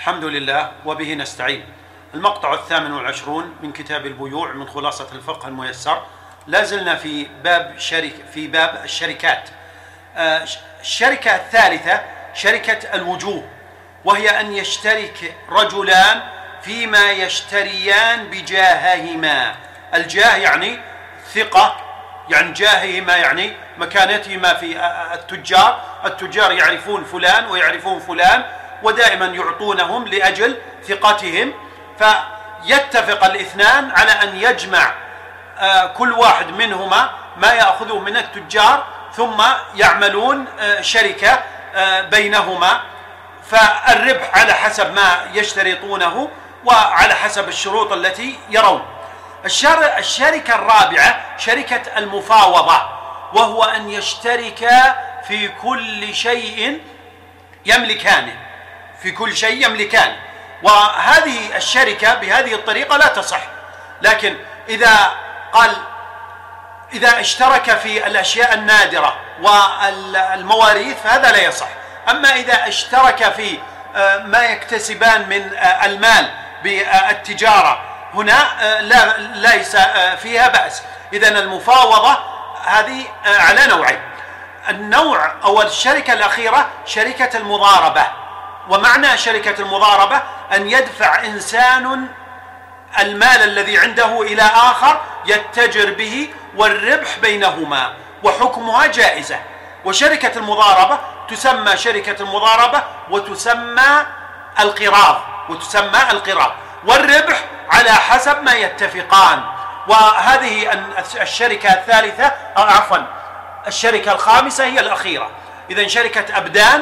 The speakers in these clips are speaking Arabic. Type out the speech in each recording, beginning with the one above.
الحمد لله وبه نستعين. المقطع 28 من كتاب البيوع من خلاصة الفقه الميسر. لا زلنا في باب الشركات. الشركة الثالثة شركة الوجوه، وهي أن يشترك رجلان فيما يشتريان بجاههما. الجاه يعني ثقة، يعني جاههما يعني مكانتهما في التجار يعرفون فلان ويعرفون فلان، ودائما يعطونهم لأجل ثقتهم، فيتفق الاثنان على أن يجمع كل واحد منهما ما يأخذه من التجار، ثم يعملون شركة بينهما، فالربح على حسب ما يشترطونه وعلى حسب الشروط التي يرون. الشركة الرابعة شركة المفاوضة، وهو أن يشترك في كل شيء يملكانه، في كل شيء يملكانه. وهذه الشركة بهذه الطريقة لا تصح، لكن إذا اشترك في الأشياء النادرة والمواريث فهذا لا يصح. أما إذا اشترك في ما يكتسبان من المال بالتجارة هنا ليس فيها بأس. إذن المفاوضة هذه على نوعين. النوع أو الشركة الأخيرة شركة المضاربة، ومعنى شركة المضاربة أن يدفع إنسان المال الذي عنده إلى آخر يتجر به، والربح بينهما، وحكمها جائزة. وشركة المضاربة تسمى شركة المضاربة وتسمى القراض، والربح على حسب ما يتفقان. وهذه الشركة الثالثة الشركة الخامسة هي الأخيرة. إذن شركة أبدان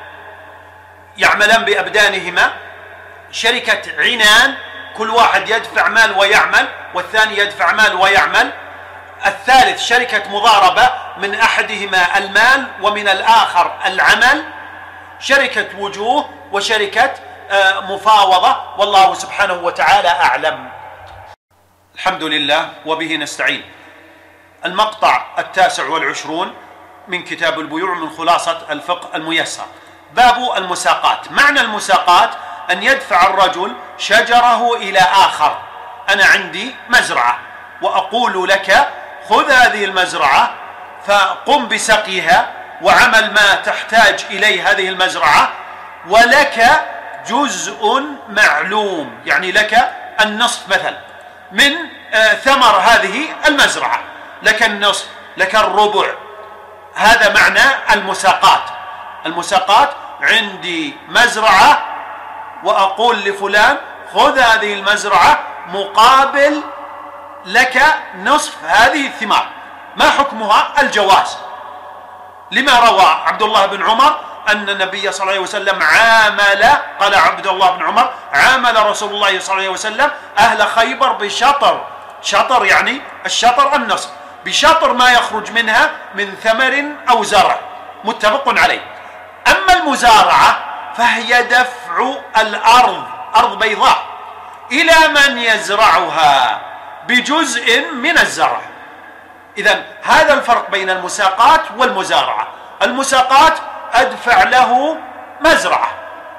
يعملان بأبدانهما، شركة عنان كل واحد يدفع مال ويعمل والثاني يدفع مال ويعمل. الثالث شركة مضاربة من أحدهما المال ومن الآخر العمل. شركة وجوه وشركة مفاوضة، والله سبحانه وتعالى أعلم. الحمد لله وبه نستعين. المقطع 29 من كتاب البيوع من خلاصة الفقه الميسر. باب المساقات. معنى المساقات أن يدفع الرجل شجره إلى آخر. أنا عندي مزرعة وأقول لك خذ هذه المزرعة فقم بسقيها وعمل ما تحتاج إليه هذه المزرعة، ولك جزء معلوم، يعني لك النصف مثلا من ثمر هذه المزرعة، لك النصف، لك الربع. هذا معنى المساقات. المساقات عندي مزرعة وأقول لفلان خذ هذه المزرعة مقابل لك نصف هذه الثمار. ما حكمها؟ الجواز، لما روى عبد الله بن عمر أن النبي صلى الله عليه وسلم قال عبد الله بن عمر عامل رسول الله صلى الله عليه وسلم أهل خيبر بشطر. شطر يعني الشطر النصف، بشطر ما يخرج منها من ثمر أو زرع، متفق عليه. أما المزارعة فهي دفع الأرض، أرض بيضاء، إلى من يزرعها بجزء من الزرع. إذن هذا الفرق بين المساقات والمزارعة. المساقات أدفع له مزرعة،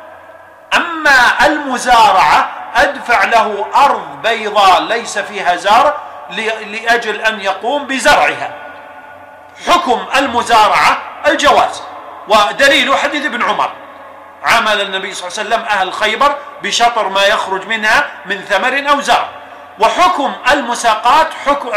أما المزارعة أدفع له أرض بيضاء ليس فيها زرع لأجل أن يقوم بزرعها. حكم المزارعة الجواز، ودليل حديث ابن عمر عامل النبي صلى الله عليه وسلم أهل خيبر بشطر ما يخرج منها من ثمر أو زرع. وحكم المساقات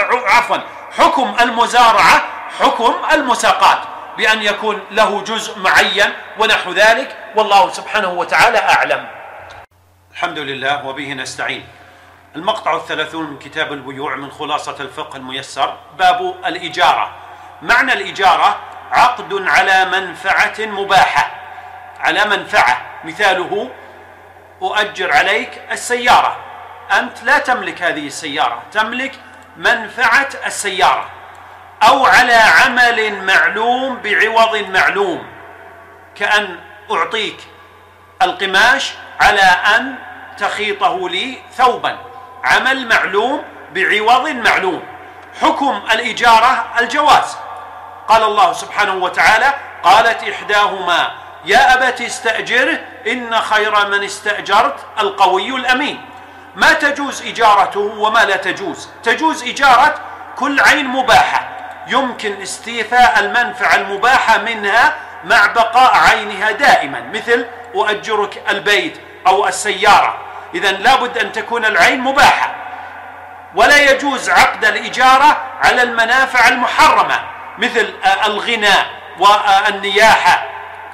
حكم المزارعة حكم المساقات، بأن يكون له جزء معين ونحو ذلك، والله سبحانه وتعالى أعلم. الحمد لله وبه نستعين. المقطع 30 من كتاب البيوع من خلاصة الفقه الميسر. باب الإجارة. معنى الإجارة عقد على منفعة مباحة، على منفعة. مثاله أؤجر عليك السيارة، أنت لا تملك هذه السيارة، تملك منفعة السيارة. أو على عمل معلوم بعوض معلوم، كأن أعطيك القماش على أن تخيطه لي ثوبا، عمل معلوم بعوض معلوم. حكم الإجارة الجواز. قال الله سبحانه وتعالى قالت إحداهما يا أبت استأجره إن خير من استأجرت القوي الأمين. ما تجوز إجارته وما لا تجوز. تجوز إجارة كل عين مباحة يمكن استيفاء المنفعة المباحة منها مع بقاء عينها دائما، مثل أؤجرك البيت أو السيارة، إذن لابد أن تكون العين مباحة. ولا يجوز عقد الإجارة على المنافع المحرمة مثل الغناء والنياحة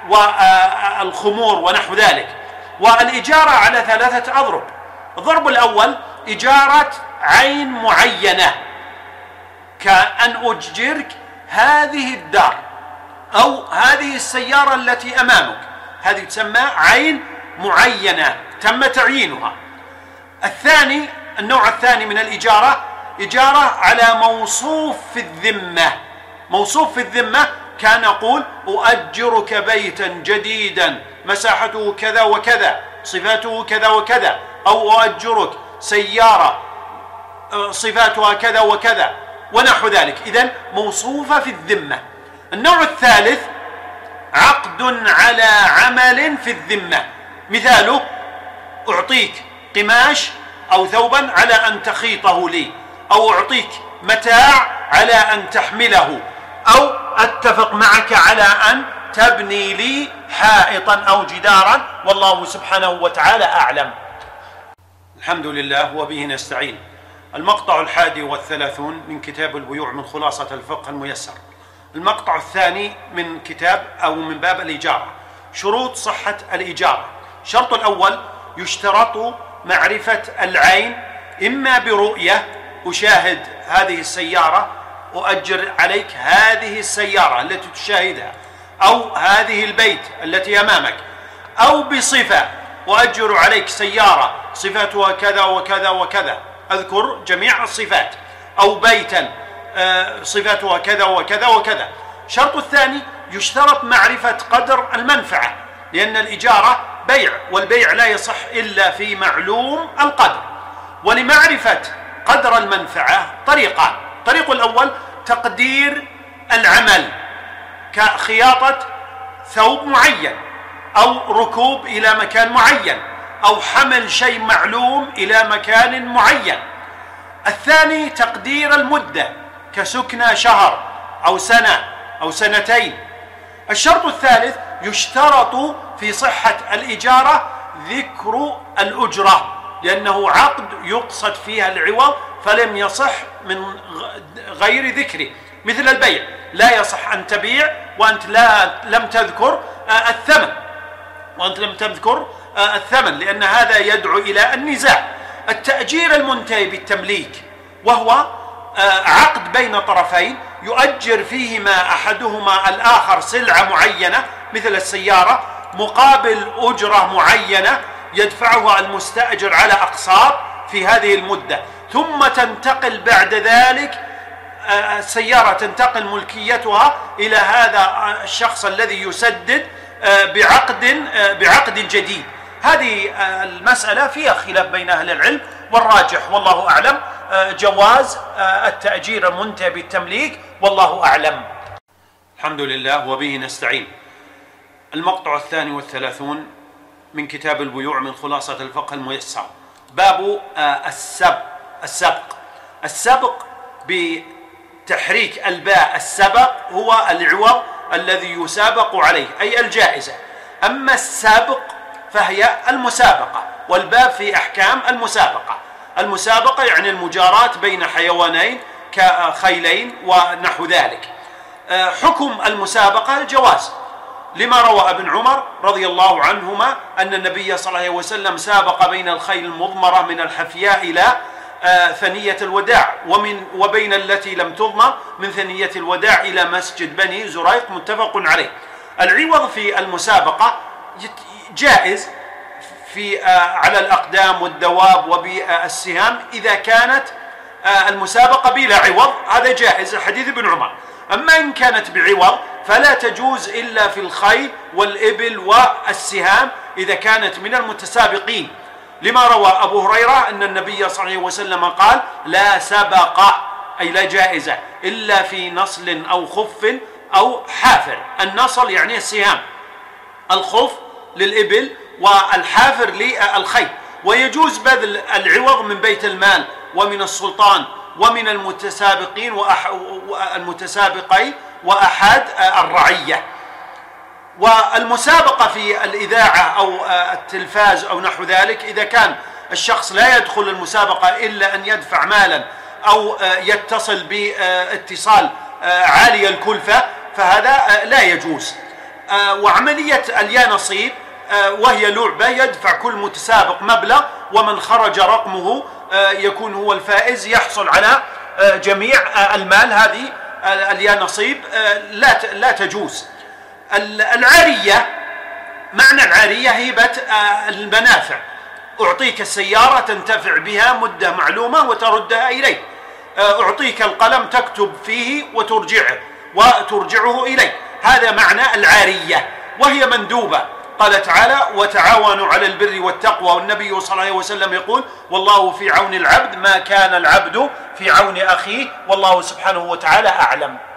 والخمور ونحو ذلك. والإجارة على 3 أضرب. الضرب الأول إجارة عين معينة، كأن أجرك هذه الدار أو هذه السيارة التي أمامك، هذه تسمى عين معينة تم تعيينها. النوع الثاني من الإجارة إجارة على موصوف في الذمة. موصوف في الذمة كان يقول أؤجرك بيتا جديدا مساحته كذا وكذا صفاته كذا وكذا، أو أؤجرك سيارة صفاتها كذا وكذا ونحو ذلك، إذن موصوفة في الذمة. النوع الثالث عقد على عمل في الذمة، مثاله أعطيك قماش أو ثوبا على أن تخيطه لي، أو أعطيك متاع على أن تحمله، أو أتفق معك على أن تبني لي حائطا أو جدارا، والله سبحانه وتعالى أعلم. الحمد لله وبه نستعين. المقطع 31 من كتاب البيوع من خلاصة الفقه الميسر. المقطع الثاني من كتاب أو من باب الإجارة. شروط صحة الإجارة. الشرط الأول يشترط معرفة العين، إما برؤية أشاهد هذه السيارة أؤجر عليك هذه السيارة التي تشاهدها، أو هذه البيت التي أمامك، أو بصفة أؤجر عليك سيارة صفاتها كذا وكذا وكذا، أذكر جميع الصفات، أو بيتا صفاتها كذا وكذا وكذا. الشرط الثاني يشترط معرفة قدر المنفعة، لأن الإجارة بيع، والبيع لا يصح إلا في معلوم القدر. ولمعرفة قدر المنفعة طريقان. الطريق الأول تقدير العمل، كخياطة ثوب معين، أو ركوب إلى مكان معين، أو حمل شيء معلوم إلى مكان معين. الثاني تقدير المدة، كسكنى شهر أو سنة أو سنتين. الشرط الثالث يشترط في صحة الإجارة ذكر الأجرة، لأنه عقد يقصد فيها العوض فلم يصح من غير ذكره، مثل البيع لا يصح أن تبيع وأنت لم تذكر الثمن، لأن هذا يدعو إلى النزاع. التأجير المنتهي بالتمليك، وهو عقد بين طرفين يؤجر فيهما أحدهما الآخر سلعة معينة مثل السيارة مقابل أجرة معينة يدفعها المستأجر على أقساط في هذه المدة، ثم تنتقل بعد ذلك السيارة تنتقل ملكيتها إلى هذا الشخص الذي يسدد بعقد جديد. هذه المسألة فيها خلاف بين أهل العلم، والراجح والله أعلم جواز التأجير المنتهي بالتمليك، والله أعلم. الحمد لله وبه نستعين. المقطع 32 من كتاب البيوع من خلاصة الفقه الميسر. باب السبق بتحريك الباء. السبق هو العوض الذي يسابق عليه، أي الجائزة. أما السابق فهي المسابقة، والباب في أحكام المسابقة يعني المجاراة بين حيوانين كخيلين ونحو ذلك. حكم المسابقة الجواز، لما روى ابن عمر رضي الله عنهما أن النبي صلى الله عليه وسلم سابق بين الخيل المضمرة من الحفياء إلى ثنية الوداع، وبين التي لم تضمر من ثنية الوداع إلى مسجد بني زريق، متفق عليه. العوض في المسابقة جائز على الأقدام والدواب وبالسهام إذا كانت المسابقة بلا عوض، هذا جائز حديث ابن عمر. أما إن كانت بعوض فلا تجوز إلا في الخيل والإبل والسهام إذا كانت من المتسابقين، لما روى أبو هريرة أن النبي صلى الله عليه وسلم قال: لا سبق، أي لا جائزة، إلا في نصل أو خف أو حافر. النصل يعني السهام، الخف للإبل والحافر للخيل. ويجوز بذل العوض من بيت المال ومن السلطان ومن المتسابقين وأحد الرعية. والمسابقة في الإذاعة أو التلفاز أو نحو ذلك، إذا كان الشخص لا يدخل المسابقة إلا أن يدفع مالا أو يتصل باتصال عالي الكلفة فهذا لا يجوز. وعملية اليا نصيب وهي لعبة يدفع كل متسابق مبلغ، ومن خرج رقمه يكون هو الفائز، يحصل على جميع المال. هذه اليا نصيب لا تجوز. العارية، معنى العارية هبة المنافع، أعطيك السيارة تنتفع بها مدة معلومة وتردها إليك، أعطيك القلم تكتب فيه وترجعه إليك، هذا معنى العارية، وهي مندوبة. قال تعالى: وتعاونوا على البر والتقوى، والنبي صلى الله عليه وسلم يقول: والله في عون العبد ما كان العبد في عون أخيه، والله سبحانه وتعالى أعلم.